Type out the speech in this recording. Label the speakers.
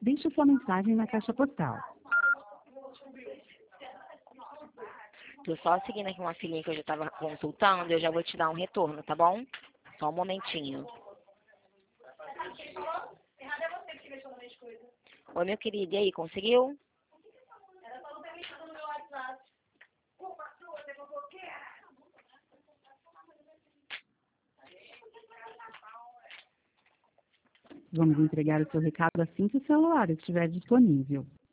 Speaker 1: Deixe sua mensagem na caixa postal.
Speaker 2: Tô só seguindo aqui uma filhinha que eu já tava consultando, eu já vou te dar um retorno, tá bom? Só um momentinho. Oi, meu querido, e aí, conseguiu?
Speaker 1: Vamos entregar o seu recado assim que o celular estiver disponível.